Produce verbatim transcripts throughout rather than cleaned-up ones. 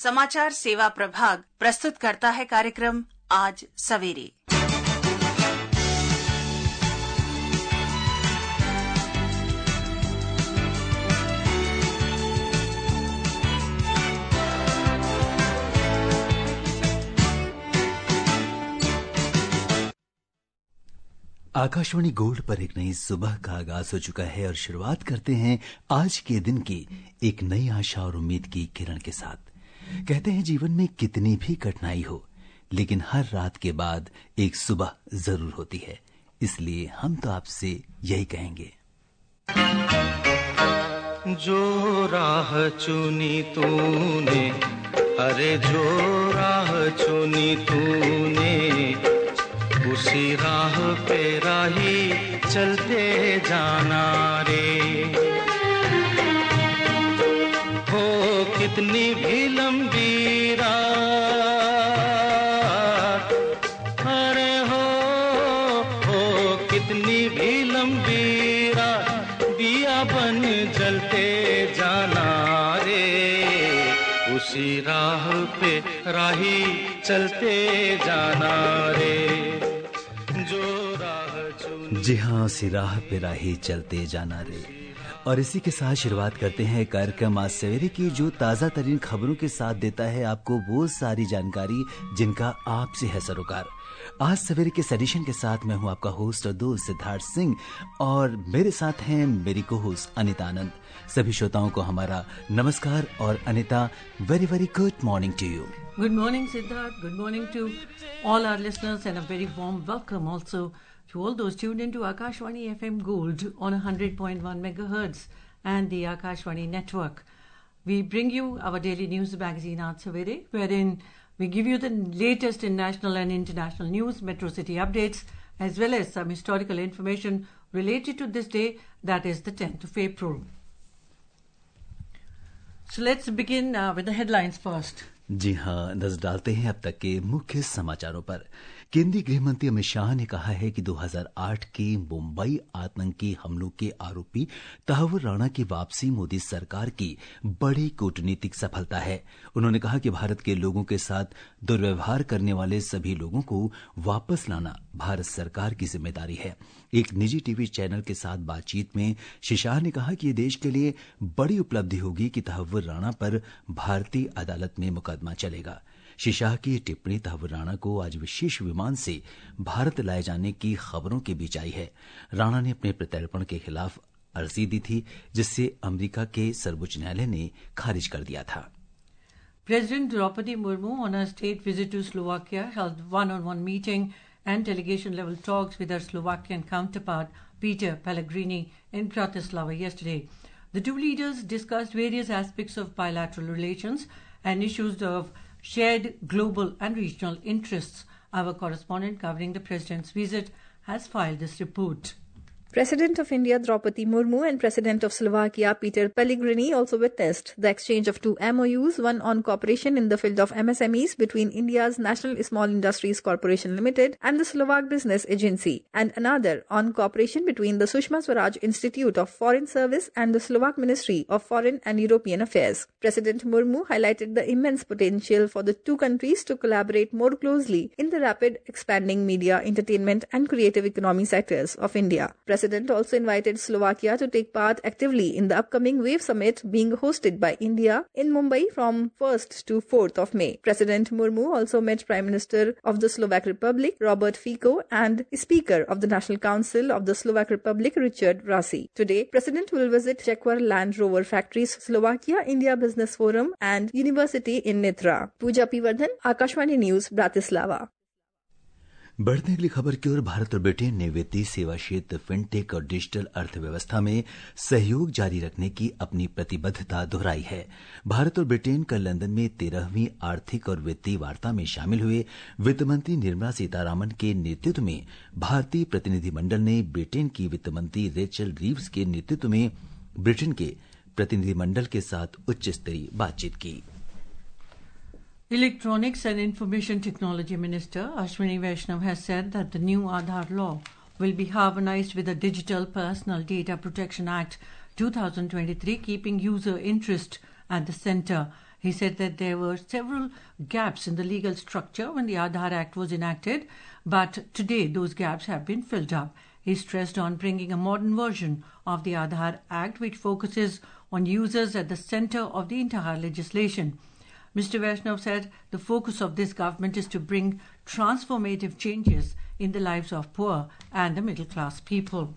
समाचार सेवा प्रभाग प्रस्तुत करता है कार्यक्रम आज सवेरे। आकाशवाणी गोल्ड पर एक नई सुबह का आगाज हो चुका है और शुरुआत करते हैं आज के दिन की एक नई आशा और उम्मीद की किरण के साथ। कहते हैं जीवन में कितनी भी कठिनाई हो, लेकिन हर रात के बाद एक सुबह जरूर होती है। इसलिए हम तो आपसे यही कहेंगे, जो राह चुनी तूने, अरे जो राह चुनी तूने, उसी राह पे राही चलते जाना रे। हो कितनी भी लंबी रात, अरे हो हो कितनी भी लंबी रात, दिया बन जलते जाना रे। उसी राह पे राही चलते जाना रे। जी हाँ, उसी राह पे राही चलते जाना रे। और इसी के साथ शुरुआत करते हैं कार्यक्रम आज सवेरे की, जो ताजा तरीन खबरों के साथ देता है आपको वो सारी जानकारी जिनका आपसे है सरोकार। आज सवेरे के एडिशन के साथ मैं हूं आपका होस्ट और दोस्त सिद्धार्थ सिंह, और मेरे साथ हैं मेरी को होस्ट अनिता आनंद। सभी श्रोताओं को हमारा नमस्कार। और Anita, very very good morning to you. Good morning, Siddharth. Good morning to all our listeners, and a very warm welcome also to all those tuned into Akashwani F M Gold on one hundred point one megahertz and the Akashwani network. We bring you our daily news magazine Aaj Savere, wherein we give you the latest in national and international news, metro city updates, as well as some historical information related to this day, that is the tenth of April. So let's begin uh, with the headlines first. जी हाँ, नजर डालते हैं अब तक के मुख्य समाचारों पर। केंद्रीय गृह मंत्री अमित शाह ने कहा है कि दो हज़ार आठ के मुंबई आतंकी हमलों के आरोपी तहव्वुर राणा की वापसी मोदी सरकार की बड़ी कूटनीतिक सफलता है। उन्होंने कहा कि भारत के लोगों के साथ दुर्व्यवहार करने वाले सभी लोगों को वापस लाना भारत सरकार की जिम्मेदारी है। एक निजी टीवी चैनल के साथ बातचीत में श्री शाह ने कहा कि ये देश के लिए बड़ी उपलब्धि होगी कि तहव्वुर राणा पर भारतीय अदालत में मुकदमा चलेगा। श्री शाह की टिप्पणी तहव्वुर राणा को आज विशेष विमान से भारत लाए जाने की खबरों के बीच आई है। राणा ने अपने प्रत्यर्पण के खिलाफ अर्जी दी थी, जिससे अमेरिका के सर्वोच्च न्यायालय ने खारिज कर दिया था। President Draupadi Murmu on her state visit to Slovakia held one-on-one meeting and delegation-level talks with her Slovakian counterpart Peter Pellegrini in Bratislava yesterday. The two leaders discussed various aspects of bilateral relations and issues of shared global and regional interests. Our correspondent covering the President's visit has filed this report. President of India Draupadi Murmu and President of Slovakia Peter Pellegrini also witnessed the exchange of two M O Us, one on cooperation in the field of M S M Es between India's National Small Industries Corporation Limited and the Slovak Business Agency, and another on cooperation between the Sushma Swaraj Institute of Foreign Service and the Slovak Ministry of Foreign and European Affairs. President Murmu highlighted the immense potential for the two countries to collaborate more closely in the rapid expanding media, entertainment and creative economy sectors of India. President also invited Slovakia to take part actively in the upcoming WAVE Summit being hosted by India in Mumbai from first to fourth of May. President Murmu also met Prime Minister of the Slovak Republic, Robert Fico, and Speaker of the National Council of the Slovak Republic, Richard Rasi. Today, President will visit Jaguar Land Rover Factories, Slovakia India Business Forum, and University in Nitra. Pooja P. Vardhan, Akashwani News, Bratislava. बढ़ते अगली खबर की ओर। भारत और Britain ने वित्तीय सेवा क्षेत्र, fintech और डिजिटल अर्थव्यवस्था में सहयोग जारी रखने की अपनी प्रतिबद्धता दोहराई है। भारत और ब्रिटेन कल लंदन में तेरहवीं आर्थिक और वित्तीय वार्ता में शामिल हुए। वित्त मंत्री निर्मला सीतारामन के नेतृत्व में भारतीय प्रतिनिधिमंडल ने ब्रिटेन की वित्त मंत्री रेचल रीव्स के नेतृत्व में ब्रिटेन के प्रतिनिधिमंडल के साथ उच्च स्तरीय बातचीत की। Electronics and Information Technology Minister Ashwini Vaishnaw has said that the new Aadhaar law will be harmonized with the Digital Personal Data Protection Act two thousand twenty-three, keeping user interest at the center. He said that there were several gaps in the legal structure when the Aadhaar Act was enacted, but today those gaps have been filled up. He stressed on bringing a modern version of the Aadhaar Act which focuses on users at the center of the entire legislation. Mister Vaishnav said the focus of this government is to bring transformative changes in the lives of poor and the middle class people.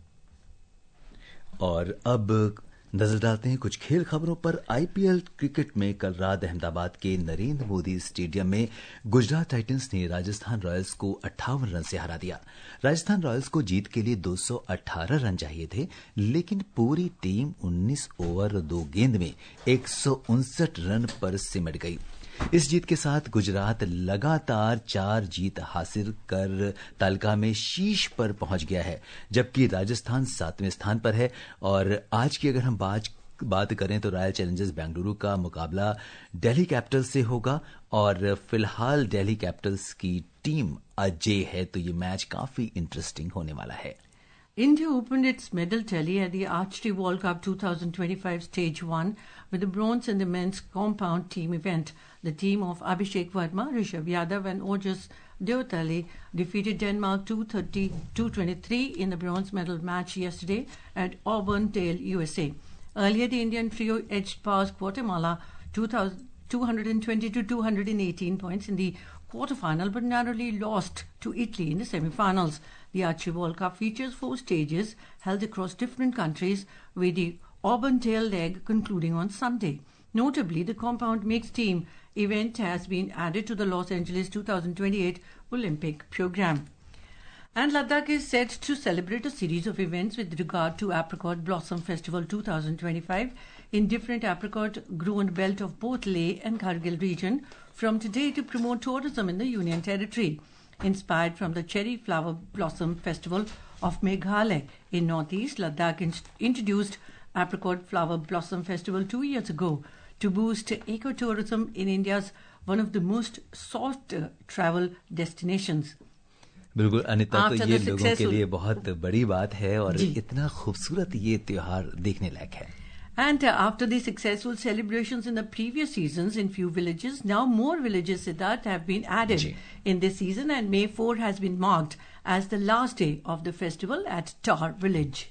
और अब नजर डालते हैं कुछ खेल खबरों पर। IPL cricket में कल रात अहमदाबाद के नरेंद्र मोदी स्टेडियम में गुजरात टाइटंस ने राजस्थान रॉयल्स को अट्ठावन रन से हरा दिया। राजस्थान रॉयल्स को जीत के लिए दो सौ अठारह रन चाहिए थे, लेकिन पूरी टीम उन्नीस ओवर दो गेंद में एक सौ उनसठ रन पर सिमट गई। इस जीत के साथ गुजरात लगातार चार जीत हासिल कर तालिका में शीर्ष पर पहुंच गया है, जबकि राजस्थान सातवें स्थान पर है। और आज की अगर हम बात बात करें तो रॉयल चैलेंजर्स बेंगलुरु का मुकाबला दिल्ली कैपिटल्स से होगा और फिलहाल दिल्ली कैपिटल्स की टीम अजय है, तो ये मैच काफी इंटरेस्टिंग होने वाला है। India opened its medal tally at the Archery World Cup twenty twenty-five Stage one with the bronze in the men's compound team event. The team of Abhishek Verma, Rishabh Yadav and Ojas Deotali defeated Denmark two thirty to two twenty-three in the bronze medal match yesterday at Auburndale, U S A. Earlier, the Indian trio edged past Guatemala two hundred twenty to two hundred eighteen points in the quarterfinal, but narrowly lost to Italy in the semi-finals. The Archery World Cup features four stages held across different countries, with the Auburndale leg concluding on Sunday. Notably, the compound mixed team event has been added to the Los Angeles twenty twenty-eight Olympic program. And Ladakh is set to celebrate a series of events with regard to Apricot Blossom Festival twenty twenty-five in different apricot-grown belt of both Leh and Kargil region from today to promote tourism in the Union Territory. Inspired from the Cherry Flower Blossom Festival of Meghalaya in Northeast, Ladakh in- introduced Apricot Flower Blossom Festival two years ago to boost ecotourism in India's one of the most sought uh, travel destinations. बिल्कुल अनिता, तो ये लोगों के लिए बहुत बड़ी बात है और इतना खूबसूरत ये त्योहार देखने लायक है। And uh, after the successful celebrations in the previous seasons in few villages, now more villages, Siddharth, have been added Ji. in this season, and May fourth has been marked as the last day of the festival at Tar village.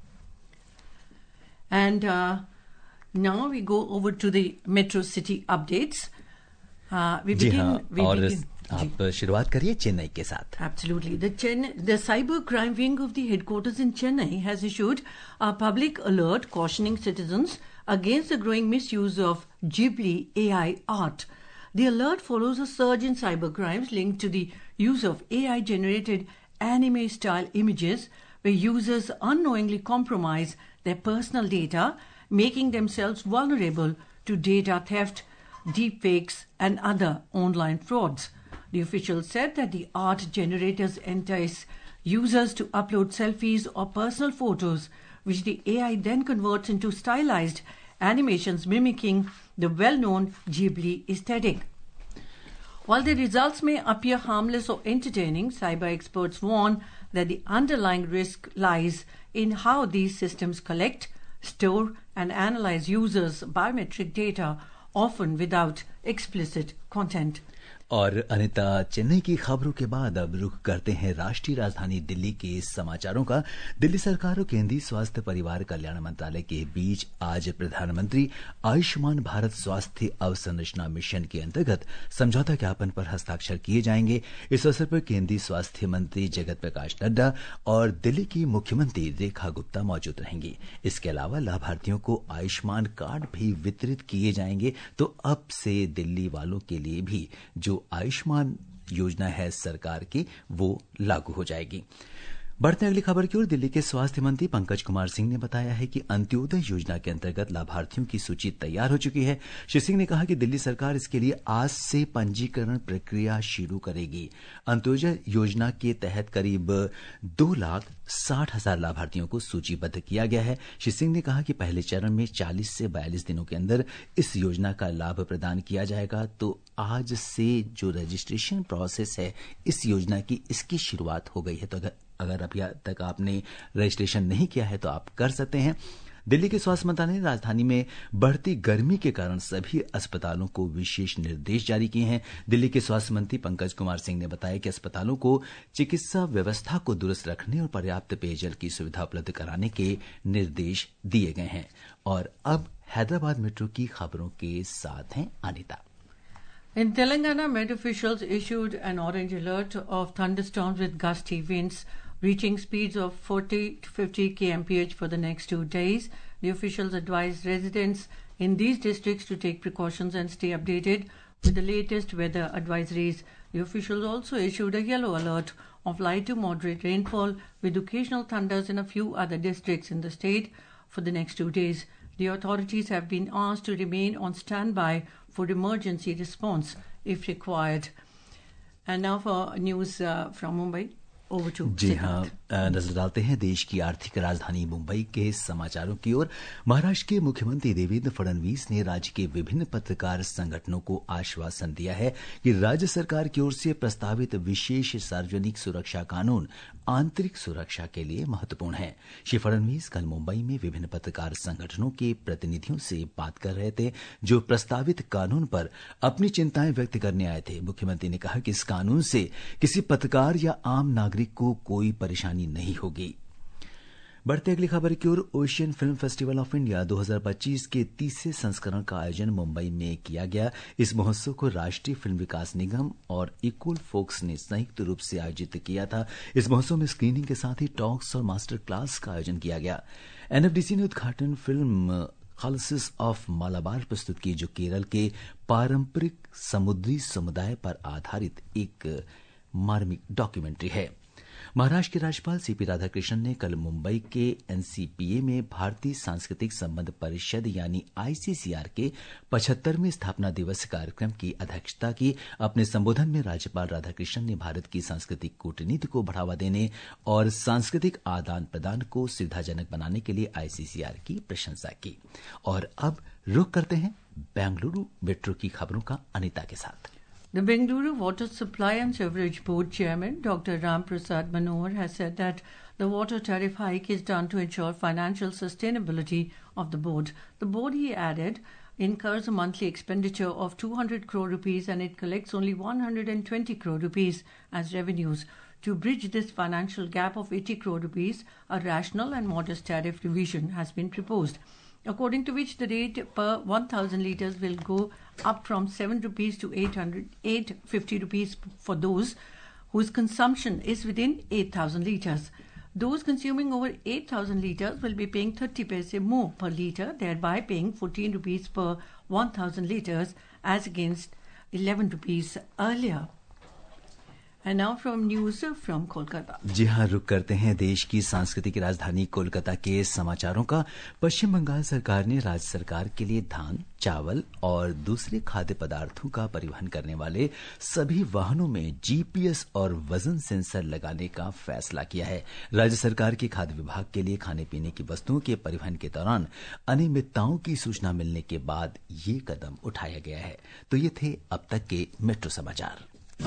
And uh, now we go over to the Metro City updates. Uh, we begin. हाँ, we और begin. आप शुरुआत करिए चेन्नई के साथ। Absolutely. The, Chennai, the cyber crime wing of the headquarters in Chennai has issued a public alert cautioning citizens against the growing misuse of Ghibli A I art. The alert follows a surge in cyber crimes linked to the use of A I-generated anime-style images where users unknowingly compromise their personal data, making themselves vulnerable to data theft, deepfakes, and other online frauds. The official said that the art generators entice users to upload selfies or personal photos, which the A I then converts into stylized animations mimicking the well-known Ghibli aesthetic. While the results may appear harmless or entertaining, cyber experts warn that the underlying risk lies in how these systems collect, store, and analyze users' biometric data, often without explicit content. और अनिता, चेन्नई की खबरों के बाद अब रुख करते हैं राष्ट्रीय राजधानी दिल्ली के समाचारों का। दिल्ली सरकार और केंद्रीय स्वास्थ्य परिवार कल्याण मंत्रालय के बीच आज प्रधानमंत्री आयुष्मान भारत स्वास्थ्य अवसंरचना मिशन के अंतर्गत समझौता ज्ञापन पर हस्ताक्षर किए जाएंगे। इस अवसर पर केंद्रीय स्वास्थ्य मंत्री जगत प्रकाश नड्डा और दिल्ली की मुख्यमंत्री रेखा गुप्ता मौजूद रहेंगी। इसके अलावा लाभार्थियों को आयुष्मान कार्ड भी वितरित किए जाएंगे। तो अब से दिल्ली वालों के लिए भी जो आयुष्मान योजना है सरकार की, वो लागू हो जाएगी। बढ़ते अगली खबर की ओर। दिल्ली के स्वास्थ्य मंत्री पंकज कुमार सिंह ने बताया है कि अंत्योदय योजना के अंतर्गत लाभार्थियों की सूची तैयार हो चुकी है। श्री सिंह ने कहा कि दिल्ली सरकार इसके लिए आज से पंजीकरण प्रक्रिया शुरू करेगी। अंत्योदय योजना के तहत करीब दो लाख साठ हजार लाभार्थियों को सूचीबद्ध किया गया है। श्री सिंह ने कहा कि पहले चरण में चालीस से बयालीस दिनों के अंदर इस योजना का लाभ प्रदान किया जाएगा। तो आज से जो रजिस्ट्रेशन प्रोसेस है इस योजना की, इसकी शुरुआत हो गई है। तो अगर अगर अभी तक आपने रजिस्ट्रेशन नहीं किया है तो आप कर सकते हैं। दिल्ली के स्वास्थ्य मंत्रालय ने राजधानी में बढ़ती गर्मी के कारण सभी अस्पतालों को विशेष निर्देश जारी किए हैं। दिल्ली के स्वास्थ्य मंत्री पंकज कुमार सिंह ने बताया कि अस्पतालों को चिकित्सा व्यवस्था को दुरुस्त रखने और पर्याप्त पेयजल की सुविधा उपलब्ध कराने के निर्देश दिए गए हैं। और अब हैदराबाद मेट्रो की खबरों के साथ हैं Anita. In Telangana, Met officials issued an orange alert of thunderstorms with gusty winds reaching speeds of forty to fifty kilometers per hour for the next two days. The officials advised residents in these districts to take precautions and stay updated with the latest weather advisories. The officials also issued a yellow alert of light to moderate rainfall with occasional thunders in a few other districts in the state for the next two days. The authorities have been asked to remain on standby for emergency response if required. And now for news uh, from Mumbai. Over to जी हाँ, नजर डालते हैं देश की आर्थिक राजधानी मुंबई के समाचारों की ओर। महाराष्ट्र के मुख्यमंत्री देवेंद्र फडणवीस ने राज्य के विभिन्न पत्रकार संगठनों को आश्वासन दिया है कि राज्य सरकार की ओर से प्रस्तावित विशेष सार्वजनिक सुरक्षा कानून आंतरिक सुरक्षा के लिए महत्वपूर्ण है। श्री फडणवीस कल मुंबई में विभिन्न पत्रकार संगठनों के प्रतिनिधियों से बात कर रहे थे, जो प्रस्तावित कानून पर अपनी चिंताएं व्यक्त करने आए थे। मुख्यमंत्री ने कहा कि इस कानून से किसी पत्रकार या आम नागरिक को कोई परेशानी नहीं होगी। बढ़ते अगली खबर की ओर। Ocean film festival of India दो हज़ार पच्चीस के तीसरे संस्करण का आयोजन मुंबई में किया गया। इस महोत्सव को राष्ट्रीय फिल्म विकास निगम और इक्वल फोक्स ने संयुक्त रूप से आयोजित किया था। इस महोत्सव में स्क्रीनिंग के साथ ही टॉक्स और मास्टर क्लास का आयोजन किया गया। एनएफडीसी ने उद्घाटन फिल्म खालसिस ऑफ मालाबार प्रस्तुत की, जो केरल के पारंपरिक समुद्री समुदाय पर आधारित एक मार्मिक डॉक्यूमेंट्री है। महाराष्ट्र के राज्यपाल सीपी राधाकृष्णन ने कल मुंबई के एनसीपीए में भारतीय सांस्कृतिक संबंध परिषद यानी आईसीसीआर के पचहत्तरवें स्थापना दिवस कार्यक्रम की अध्यक्षता की। अपने संबोधन में राज्यपाल राधाकृष्णन ने भारत की सांस्कृतिक कूटनीति को बढ़ावा देने और सांस्कृतिक आदान प्रदान को सुविधाजनक बनाने के लिए आईसीसीआर की प्रशंसा की। और अब रुख करते हैं बेंगलुरु मेट्रो की खबरों का अनिता के साथ। The Bengaluru Water Supply and Sewerage Board Chairman Doctor Ram Prasad Manohar has said that the water tariff hike is done to ensure financial sustainability of the board. The board, he added, incurs a monthly expenditure of two hundred crore rupees and it collects only one hundred twenty crore rupees as revenues. To bridge this financial gap of eighty crore rupees, a rational and modest tariff revision has been proposed, according to which the rate per one thousand litres will go up from seven rupees to eight hundred, eight hundred fifty rupees for those whose consumption is within eight thousand litres. Those consuming over eight thousand litres will be paying thirty paise more per litre, thereby paying fourteen rupees per one thousand litres as against eleven rupees earlier. And now from news from Kolkata. जी हाँ, रुक करते हैं देश की सांस्कृतिक राजधानी कोलकाता के समाचारों का। पश्चिम बंगाल सरकार ने राज्य सरकार के लिए धान, चावल और दूसरे खाद्य पदार्थों का परिवहन करने वाले सभी वाहनों में जीपीएस और वजन सेंसर लगाने का फैसला किया है। राज्य सरकार के खाद्य विभाग के लिए खाने पीने की वस्तुओं के परिवहन के दौरान अनियमितताओं की सूचना मिलने के बाद ये कदम उठाया गया है। तो ये थे अब तक के मेट्रो समाचार।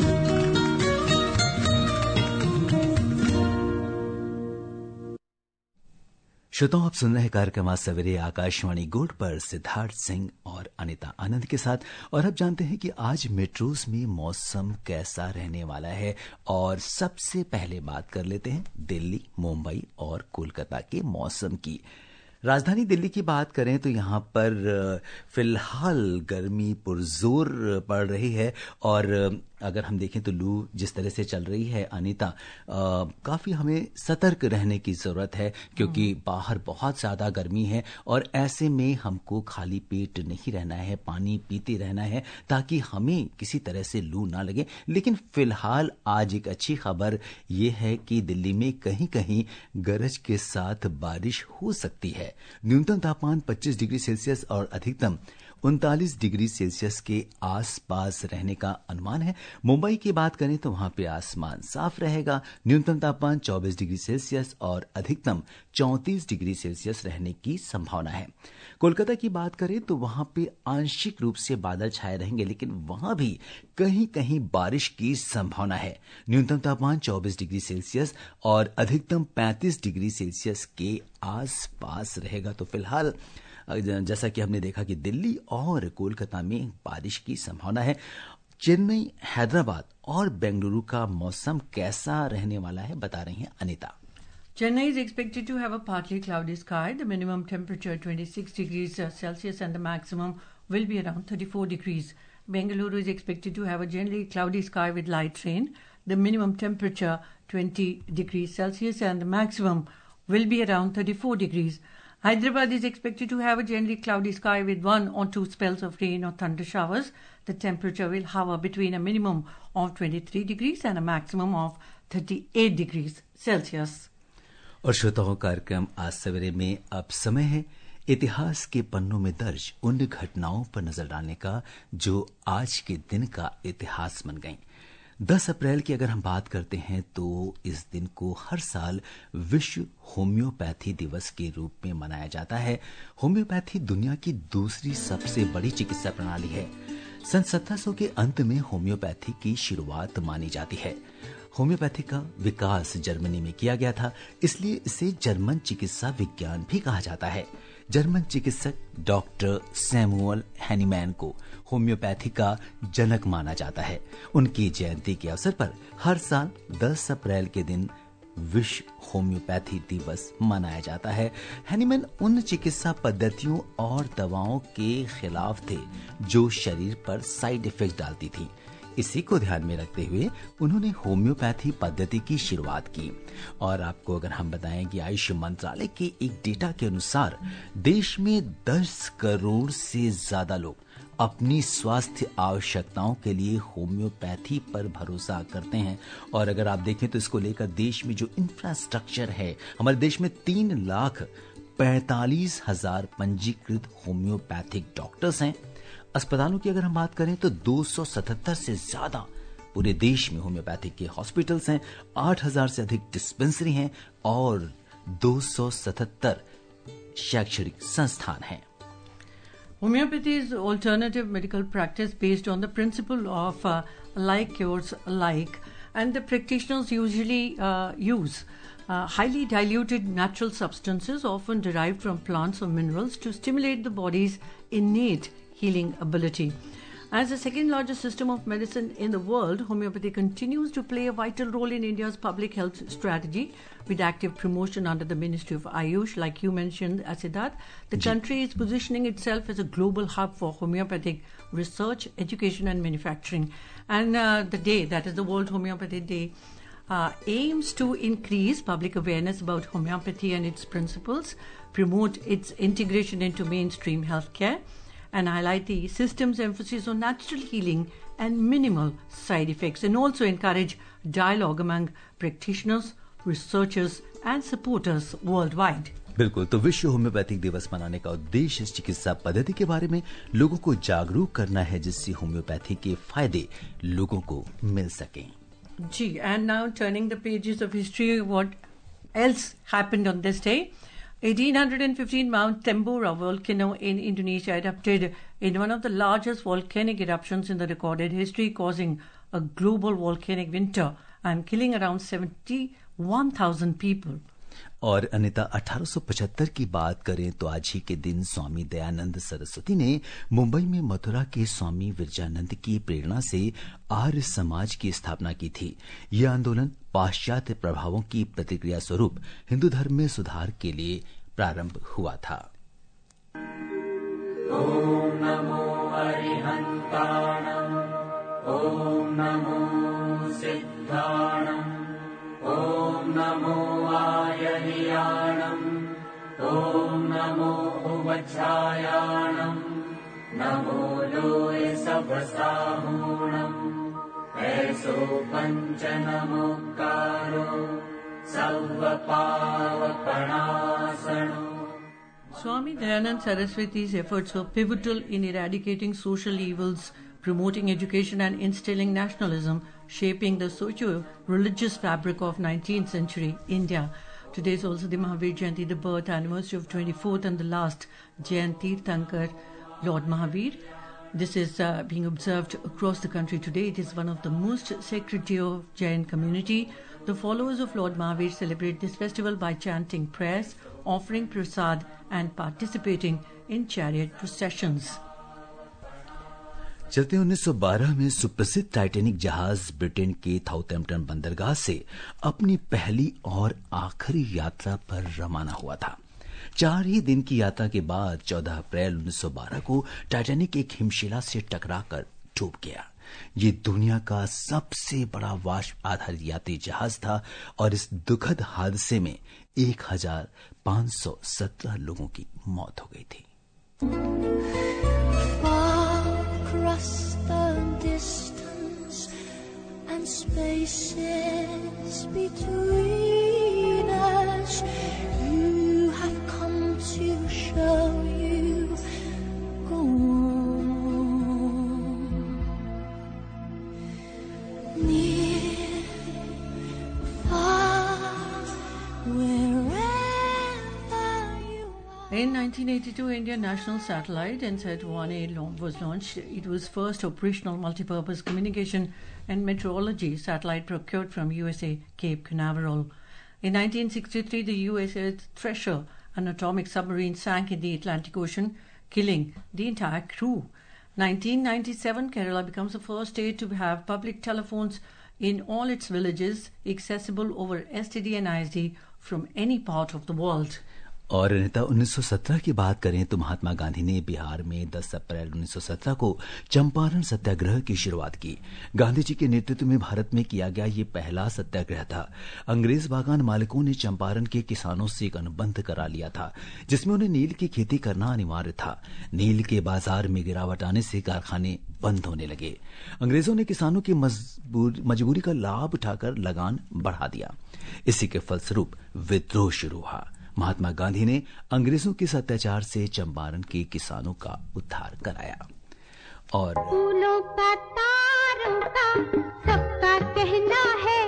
श्रोताओं, आप सुन रहे कार्यक्रम आज सवेरे आकाशवाणी गोल्ड पर सिद्धार्थ सिंह और अनिता आनंद के साथ। और अब जानते हैं कि आज मेट्रोज में मौसम कैसा रहने वाला है। और सबसे पहले बात कर लेते हैं दिल्ली, मुंबई और कोलकाता के मौसम की। राजधानी दिल्ली की बात करें तो यहाँ पर फिलहाल गर्मी पुरजोर पड़ रही है। और अगर हम देखें तो लू जिस तरह से चल रही है अनीता, काफ़ी हमें सतर्क रहने की ज़रूरत है, क्योंकि बाहर बहुत ज़्यादा गर्मी है और ऐसे में हमको खाली पेट नहीं रहना है, पानी पीते रहना है ताकि हमें किसी तरह से लू ना लगे। लेकिन फिलहाल आज एक अच्छी खबर ये है कि दिल्ली में कहीं कहीं गरज के साथ बारिश हो सकती है। न्यूनतम तापमान पच्चीस डिग्री सेल्सियस और अधिकतम उनतालीस डिग्री सेल्सियस के आसपास रहने का अनुमान है। मुंबई की बात करें तो वहां पे आसमान साफ रहेगा। न्यूनतम तापमान चौबीस डिग्री सेल्सियस और अधिकतम चौंतीस डिग्री सेल्सियस रहने की संभावना है। कोलकाता की बात करें तो वहां पे आंशिक रूप से बादल छाए रहेंगे, लेकिन वहां भी कहीं कहीं बारिश की संभावना है। न्यूनतम तापमान चौबीस डिग्री सेल्सियस और अधिकतम पैंतीस डिग्री सेल्सियस के आसपास रहेगा। तो फिलहाल जैसा कि हमने देखा कि दिल्ली और कोलकाता में बारिश की संभावना है। चेन्नई, हैदराबाद और बेंगलुरु का मौसम कैसा रहने वाला है, बता रही हैं Anita. Chennai is expected to have a partly cloudy sky. The minimum temperature twenty-six degrees Celsius and the maximum will be around thirty-four degrees. Bengaluru is expected to have a generally cloudy sky with light rain. The minimum temperature twenty degrees Celsius and the maximum will be around thirty-four degrees. Hyderabad is expected to have a generally cloudy sky with one or two spells of rain or thunder showers. The temperature will hover between a minimum of twenty-three degrees and a maximum of thirty-eight degrees Celsius. और श्रोताओं, कार्यक्रम आज सवेरे में अब समय है इतिहास के पन्नों में दर्ज उन घटनाओं पर नजर डालने का जो आज के दिन का इतिहास बन गईं। दस अप्रैल की अगर हम बात करते हैं तो इस दिन को हर साल विश्व होम्योपैथी दिवस के रूप में मनाया जाता है। होम्योपैथी दुनिया की दूसरी सबसे बड़ी चिकित्सा प्रणाली है। सन सत्रह सौ के अंत में होम्योपैथी की शुरुआत मानी जाती है। होम्योपैथी का विकास जर्मनी में किया गया था, इसलिए इसे जर्मन चिकित्सा विज्ञान भी कहा जाता है। जर्मन चिकित्सक डॉक्टर सैमुअल हैनीमैन को होम्योपैथी का जनक माना जाता है। उनकी जयंती के अवसर पर हर साल दस अप्रैल के दिन विश्व होम्योपैथी दिवस मनाया जाता है। हैनीमैन उन चिकित्सा पद्धतियों और दवाओं के खिलाफ थे जो शरीर पर साइड इफेक्ट डालती थी। इसी को ध्यान में रखते हुए उन्होंने होम्योपैथी पद्धति की शुरुआत की। और आपको अगर हम बताएं कि आयुष मंत्रालय के एक डेटा के अनुसार देश में दस करोड़ से ज्यादा लोग अपनी स्वास्थ्य आवश्यकताओं के लिए होम्योपैथी पर भरोसा करते हैं। और अगर आप देखें तो इसको लेकर देश में जो इंफ्रास्ट्रक्चर है, हमारे देश में तीन लाख पैंतालीस हजार पंजीकृत होम्योपैथिक डॉक्टर्स हैं। अस्पतालों की अगर हम बात करें तो दो सौ सतहत्तर से ज्यादा पूरे देश में होम्योपैथिक के हॉस्पिटल्स हैं, आठ हजार से अधिक डिस्पेंसरी हैं और दो सौ सतहत्तर शैक्षणिक संस्थान हैं। Homeopathy is alternative medical practice based on the principle of uh, like cures like, and the practitioners usually uh, use uh, highly diluted natural substances often derived from plants or minerals to stimulate the body's innate healing ability. As the second largest system of medicine in the world, homeopathy continues to play a vital role in India's public health strategy with active promotion under the Ministry of Ayush. Like you mentioned, Asiddharth, the Ji. country is positioning itself as a global hub for homeopathic research, education and manufacturing. And uh, the day, that is the World Homeopathy Day, uh, aims to increase public awareness about homeopathy and its principles, promote its integration into mainstream healthcare, and highlight the system's emphasis on natural healing and minimal side effects, and also encourage dialogue among practitioners, researchers and supporters worldwide. बिल्कुल, तो विश्व homeopathic दिवस मनाने का उद्देश्य इस चिकित्सा पद्धति के बारे में लोगों को जागरूक करना है, जिससे होम्योपैथी के फायदे लोगों को मिल सकें। जी, and now turning the pages of history, what else happened on this day? eighteen fifteen, Mount Tambora volcano in Indonesia erupted in one of the largest volcanic eruptions in the recorded history, causing a global volcanic winter and killing around seventy-one thousand people. और अनिता, अठारह सौ पचहत्तर की बात करें तो आज ही के दिन स्वामी दयानंद सरस्वती ने मुंबई में मथुरा के स्वामी विरजानंद की प्रेरणा से आर्य समाज की स्थापना की थी। यह आंदोलन पाश्चात्य प्रभावों की प्रतिक्रिया स्वरूप हिंदू धर्म में सुधार के लिए प्रारंभ हुआ था। ओम नमो अरिहंताणं, ओम नमो सिद्धाणं, ओम नमो आयनियाणं, ओम नमो उवच्छायाणं, नमो लोय सभसाहूणं, ऐसो पंच नमोकारो सर्वपावपणासनो। Swami Dayanand Saraswati's efforts were pivotal in eradicating social evils, promoting education and instilling nationalism, shaping the socio-religious fabric of nineteenth century India. Today is also the Mahavir Jayanti, the birth anniversary of twenty-fourth and the last Jain Tirthankar, Lord Mahavir. This is uh, being observed across the country today. It is one of the most sacred day of Jain community. The followers of Lord Mahavir celebrate this festival by chanting prayers, offering prasad and participating in chariot processions. चलते उन्नीस सौ बारह में सुप्रसिद्ध Titanic जहाज Britain के Southampton बंदरगाह से अपनी पहली और आखिरी यात्रा पर रवाना हुआ था। चार ही दिन की यात्रा के बाद चौदह अप्रैल उन्नीस सौ बारह को टाइटैनिक एक हिमशिला से टकराकर डूब गया। ये दुनिया का सबसे बड़ा वाष्प आधारित यात्री जहाज था और इस दुखद हादसे में एक हजार पांच सौ सत्रह लोगों की मौत हो गई थी। Across the distance and spaces between us, you have come to show you go on. Near, far, wherever you are. In nineteen eighty-two, Indian National Satellite INSAT one A was launched. It was first operational multipurpose communication and meteorology satellite procured from U S A Cape Canaveral. In nineteen sixty-three, the U S S Thresher, an atomic submarine, sank in the Atlantic Ocean, killing the entire crew. nineteen ninety-seven, Kerala becomes the first state to have public telephones in all its villages accessible over S T D and I S D from any part of the world. और नेता उन्नीस सौ सत्रह की बात करें तो महात्मा गांधी ने बिहार में दस अप्रैल उन्नीस सौ सत्रह को चंपारण सत्याग्रह की शुरुआत की। गांधी जी के नेतृत्व में भारत में किया गया ये पहला सत्याग्रह था। अंग्रेज बागान मालिकों ने चंपारण के किसानों से एक अनुबंध करा लिया था, जिसमें उन्हें नील की खेती करना अनिवार्य था। नील के बाजार में गिरावट आने से कारखाने बंद होने लगे। अंग्रेजों ने किसानों की मजबूरी का लाभ उठाकर लगान बढ़ा दिया। इसी के फलस्वरूप विद्रोह शुरू हुआ। महात्मा गांधी ने अंग्रेजों के अत्याचार से चंपारण के किसानों का उद्धार कराया। और फूलों का तारों का सबका कहना है,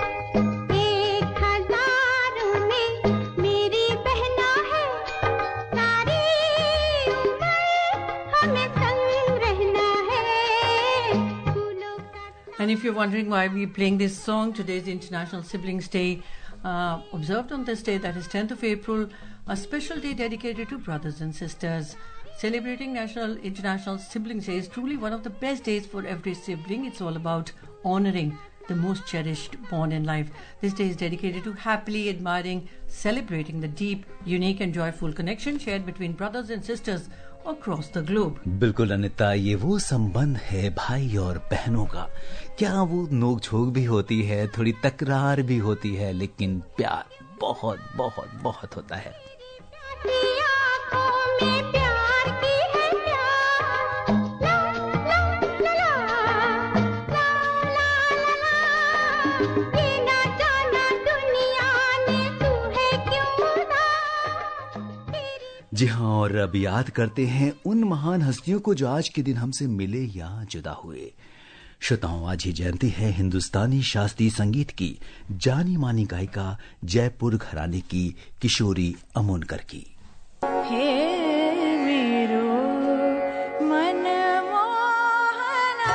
एक हजारों में मेरी बहना है, सारी उम्र हमें संग रहना है। फूलों का। And if you're wondering why we're playing this song, today is International Siblings Day. Uh, observed on this day, that is tenth of April, a special day dedicated to brothers and sisters. Celebrating National International Siblings Day is truly one of the best days for every sibling. It's all about honoring the most cherished bond in life. This day is dedicated to happily admiring, celebrating the deep, unique and joyful connection shared between brothers and sisters across the globe. बिल्कुल अनिता, ये वो संबंध है भाई और बहनों का। क्या वो नोक-झोंक भी होती है, थोड़ी तकरार भी होती है, लेकिन प्यार बहुत बहुत बहुत होता है। जी हाँ, और अब याद करते हैं उन महान हस्तियों को जो आज के दिन हमसे मिले या जुदा हुए। श्रोताओं, आज ही जयंती है हिंदुस्तानी शास्त्रीय संगीत की जानी मानी गायिका जयपुर घराने की किशोरी अमोनकर की। हे मेरो मन मोहना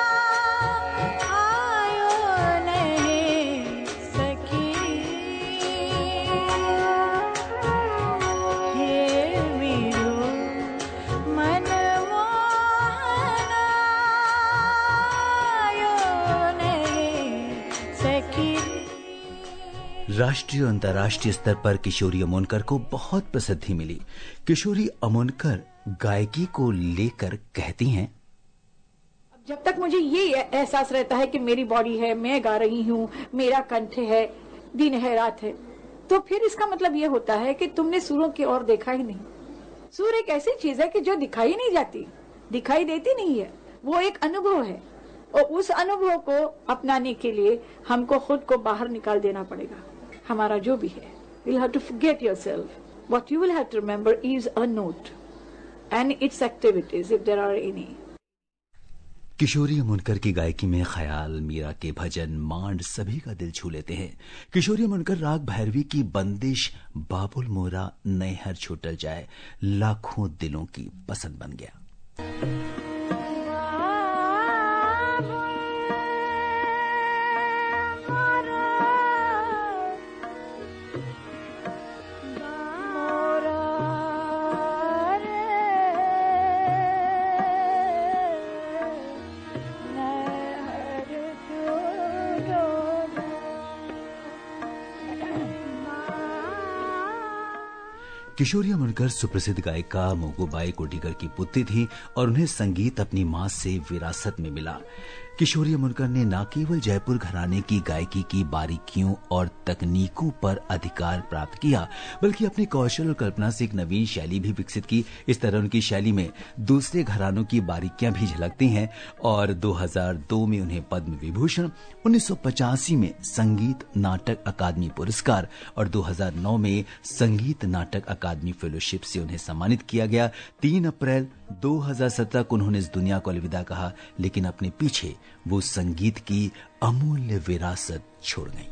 आयो नहीं सकी, हे मेरो मन मोहना आयो नहीं सकी। राष्ट्रीय और अंतर्राष्ट्रीय स्तर पर किशोरी अमोनकर को बहुत प्रसिद्धि मिली। किशोरी अमोनकर गायकी को लेकर कहती हैं, जब तक मुझे ये एहसास रहता है कि मेरी बॉडी है, मैं गा रही हूँ, मेरा कंठ है, दिन है रात है, तो फिर इसका मतलब ये होता है कि तुमने सुरों की ओर देखा ही नहीं। सुर एक ऐसी चीज है कि जो दिखाई नहीं जाती, दिखाई देती नहीं है, वो एक अनुभव है और उस अनुभव को अपनाने के लिए हमको खुद को बाहर निकाल देना पड़ेगा। हमारा जो भी है, you'll have to forget yourself what you will have to remember is a note and its activities, if there are any. किशोरी मुनकर की गायकी में ख्याल, मीरा के भजन, मांड सभी का दिल छू लेते हैं। किशोरी मुनकर राग भैरवी की बंदिश बाबुल मोरा नैहर छूटल जाए लाखों दिलों की पसंद बन गया। किशोरी मुनकर सुप्रसिद्ध गायिका मोगूबाई कोडिगर की पुत्री थी और उन्हें संगीत अपनी मां से विरासत में मिला। किशोरी मुनकर ने न केवल जयपुर घराने की गायकी की बारीकियों और तकनीकों पर अधिकार प्राप्त किया, बल्कि अपने कौशल और कल्पना से एक नवीन शैली भी विकसित की। इस तरह उनकी शैली में दूसरे घरानों की बारीकियां भी झलकती हैं और दो हज़ार दो में उन्हें पद्म विभूषण, उन्नीस सौ पचासी में संगीत नाटक अकादमी पुरस्कार और दो हज़ार नौ में संगीत नाटक अकादमी फेलोशिप से उन्हें सम्मानित किया गया। तीन अप्रैल दो हज़ार सत्रह को उन्होंने इस दुनिया को अलविदा कहा, लेकिन अपने पीछे वो संगीत की अमूल्य विरासत छोड़ गईं।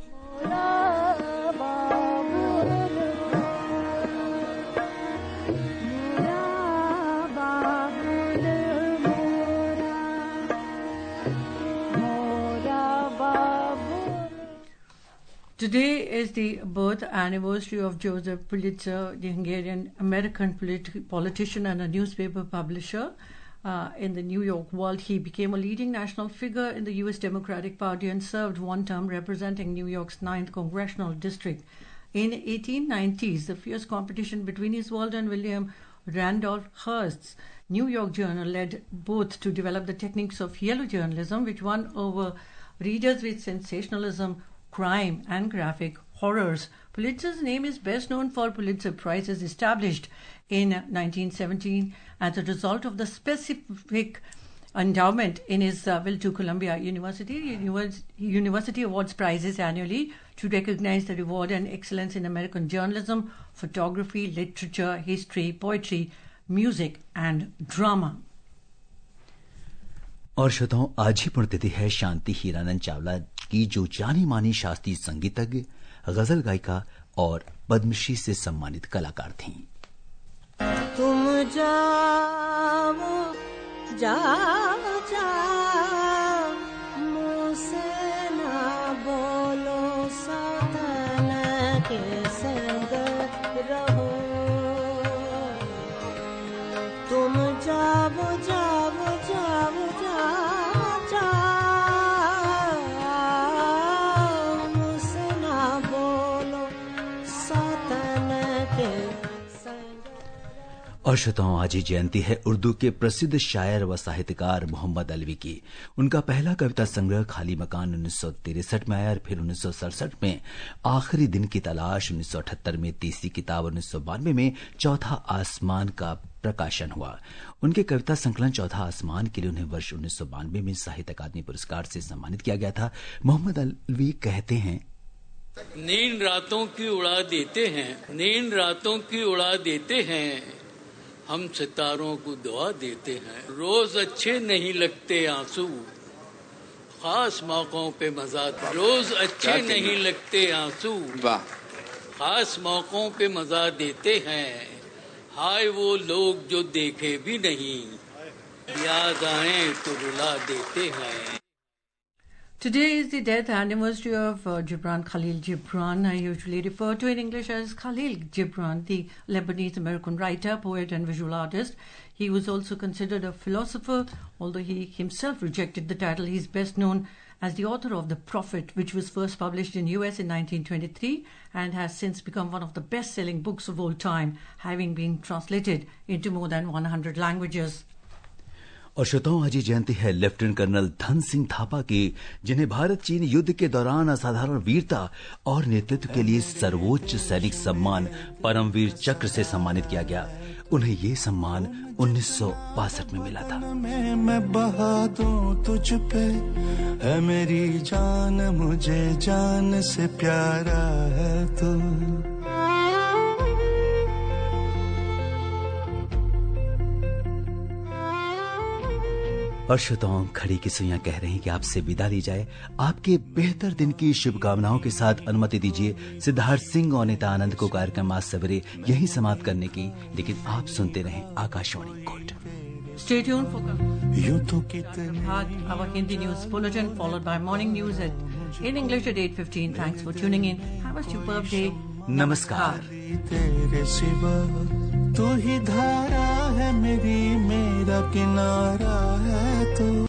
Today is the birth anniversary of Joseph Pulitzer, the Hungarian-American polit- politician and a newspaper publisher. Uh, in the New York world, he became a leading national figure in the U S Democratic Party and served one term representing New York's ninth congressional district. In the eighteen nineties, the fierce competition between his world and William Randolph Hearst's New York Journal led both to develop the techniques of yellow journalism, which won over readers with sensationalism, crime, and graphic horrors. Pulitzer's name is best known for Pulitzer Prizes established in nineteen seventeen as a result of the specific endowment in his uh, will to Columbia University. Univers- University awards prizes annually to recognize the reward and excellence in American journalism, photography, literature, history, poetry, music, and drama. और श्रोताओं, आज ही पुण्यतिथि है शांति हीरानंद चावला की, जो जानी मानी शास्त्रीय संगीतज्ञ, गजल गायिका और पद्मश्री से सम्मानित कलाकार थीं। तुम जाओ जाओ जाओ मुझसे ना बोलो, सतन के संग रहो। तुम जाओ जाओ जाओ जाओ जाओ मुझसे ना बोलो, सतन के संग। और श्रोताओं, आज ही जयंती है उर्दू के प्रसिद्ध शायर व साहित्यकार मोहम्मद अलवी की। उनका पहला कविता संग्रह खाली मकान उन्नीस सौ तिरसठ में आया और फिर उन्नीस सौ सड़सठ में आखिरी दिन की तलाश, उन्नीस सौ अठहत्तर में तीसरी किताब, उन्नीस सौ बानवे में चौथा आसमान का प्रकाशन हुआ। उनके कविता संकलन चौथा आसमान के लिए उन्हें वर्ष उन्नीस सौ बानवे में साहित्य अकादमी पुरस्कार से सम्मानित किया गया था। मोहम्मद अलवी कहते हैं, नींद रातों की उड़ा देते हैं, नींद रातों की उड़ा देते हैं, हम सितारों को दुआ देते हैं। रोज अच्छे नहीं लगते आंसू, खास मौकों पे मजा, रोज अच्छे नहीं लगते आंसू, खास मौकों पे मजा देते हैं। हाय वो लोग जो देखे भी नहीं, याद आए तो रुला देते हैं। Today is the death anniversary of uh, Gibran Khalil Gibran. I usually refer to in English as Khalil Gibran, the Lebanese-American writer, poet, and visual artist. He was also considered a philosopher, although he himself rejected the title. He is best known as the author of The Prophet, which was first published in U S in nineteen twenty-three and has since become one of the best-selling books of all time, having been translated into more than one hundred languages. और श्रोताओं, आज ही जयंती है lieutenant colonel Dhan Singh Thapa की, जिन्हें भारत चीन युद्ध के दौरान असाधारण वीरता और नेतृत्व के लिए सर्वोच्च सैनिक सम्मान परमवीर चक्र से सम्मानित किया गया। उन्हें ये सम्मान उन्नीस सौ बासठ में मिला था। मैं बहा दूं तुझ पे, है मेरी जान, मुझे जान से प्यारा है तू। और श्रोताओं, घड़ी की सुइयां कह रही हैं कि आपसे विदा ली जाए। आपके बेहतर दिन की शुभकामनाओं के साथ अनुमति दीजिए सिद्धार्थ सिंह और नीता आनंद को कार्यक्रम आज सवेरे यहीं समाप्त करने की, लेकिन आप सुनते रहें Akashvani gold. Stay tuned for यूं तो कितने our Hindi news bulletin followed by morning news at in English at eight fifteen. Thanks for tuning in. Have a superb day. नमस्कार। तेरे सिवा तू ही धारा है मेरी, मेरा किनारा है तू।